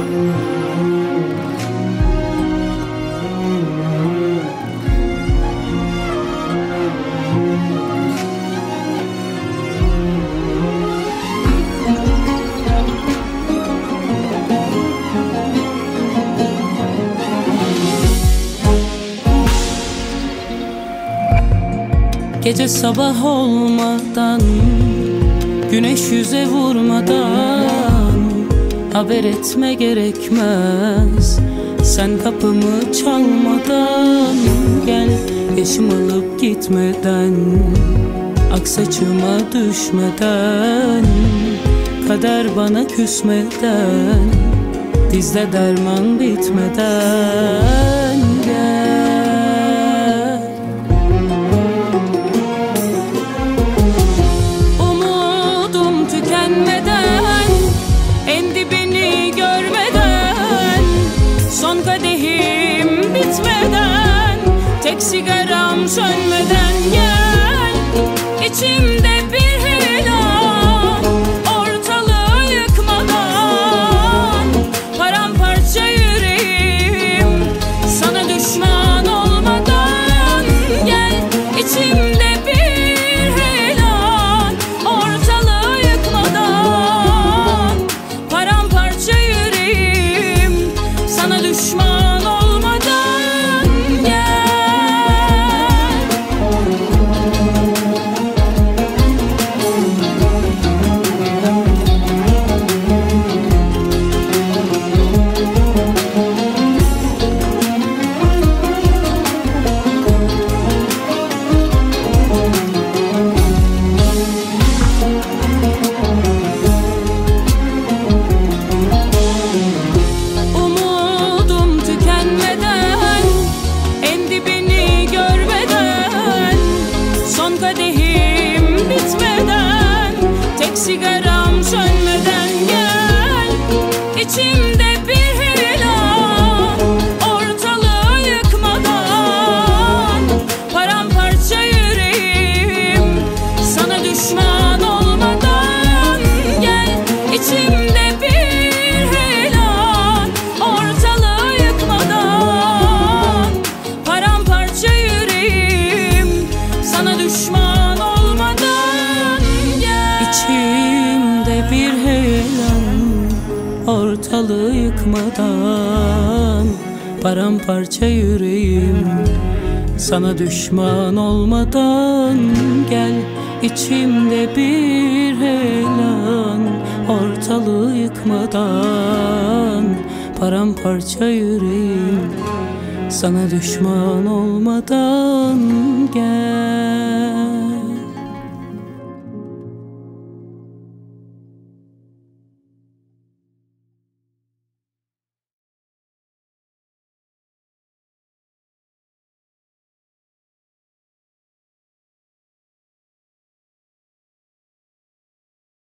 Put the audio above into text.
Gece sabah olmadan, güneş yüze vurmadan haber etme gerekmez. Sen kapımı çalmadan gel, yaşım alıp gitmeden, ak saçıma düşmeden, kader bana küsmeden, dizde derman bitmeden gel. Tek sigaram sönmeden gel, içimde bir hilal, ortalığı yıkmadan, paramparça yüreğim sana düşman olmadan gel, içimde bir hilal, ortalığı yıkmadan, paramparça yüreğim sana düşman olmadan. Sigaram sönmeden gel, içimde bir hilal, ortalığı yıkmadan, paramparça yüreğim sana düşman olmadan gel, içimde bir hilal, ortalığı yıkmadan, paramparça yüreğim sana düşman olmadan gel. İçimde bir heyelan, ortalığı yıkmadan, paramparça yüreğim sana düşman olmadan gel. İçimde bir heyelan, ortalığı yıkmadan, paramparça yüreğim sana düşman olmadan gel.